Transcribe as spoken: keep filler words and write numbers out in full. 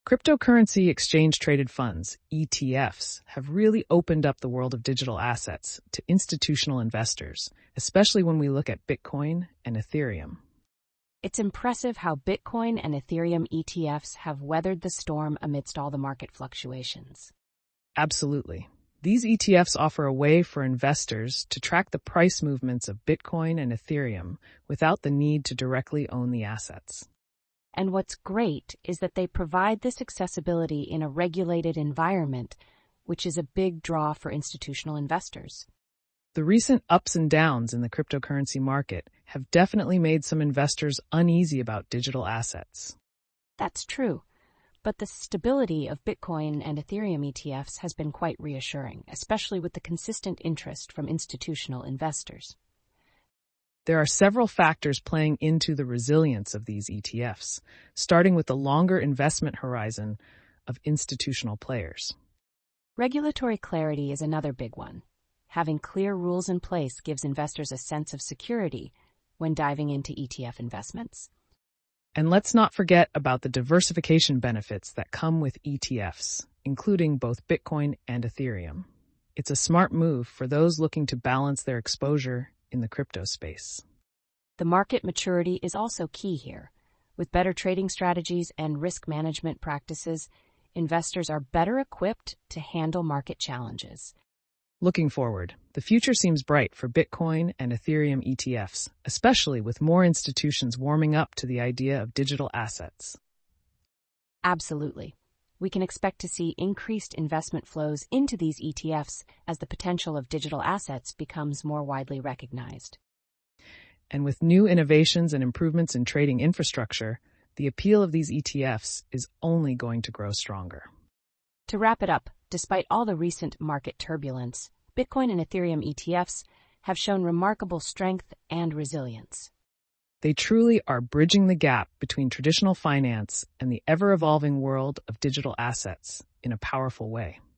Cryptocurrency exchange-traded funds, E T Fs, have really opened up the world of digital assets to institutional investors, especially when we look at Bitcoin and Ethereum. It's impressive how Bitcoin and Ethereum E T Fs have weathered the storm amidst all the market fluctuations. Absolutely. These E T Fs offer a way for investors to track the price movements of Bitcoin and Ethereum without the need to directly own the assets. And what's great is that they provide this accessibility in a regulated environment, which is a big draw for institutional investors. The recent ups and downs in the cryptocurrency market have definitely made some investors uneasy about digital assets. That's true, but the stability of Bitcoin and Ethereum E T Fs has been quite reassuring, especially with the consistent interest from institutional investors. There are several factors playing into the resilience of these E T Fs, starting with the longer investment horizon of institutional players. Regulatory clarity is another big one. Having clear rules in place gives investors a sense of security when diving into E T F investments. And let's not forget about the diversification benefits that come with E T Fs, including both Bitcoin and Ethereum. It's a smart move for those looking to balance their exposure in the crypto space. The market maturity is also key here. With better trading strategies and risk management practices, investors are better equipped to handle market challenges. Looking forward, the future seems bright for Bitcoin and Ethereum E T Fs, especially with more institutions warming up to the idea of digital assets. Absolutely. We can expect to see increased investment flows into these E T Fs as the potential of digital assets becomes more widely recognized. And with new innovations and improvements in trading infrastructure, the appeal of these E T Fs is only going to grow stronger. To wrap it up, despite all the recent market turbulence, Bitcoin and Ethereum E T Fs have shown remarkable strength and resilience. They truly are bridging the gap between traditional finance and the ever-evolving world of digital assets in a powerful way.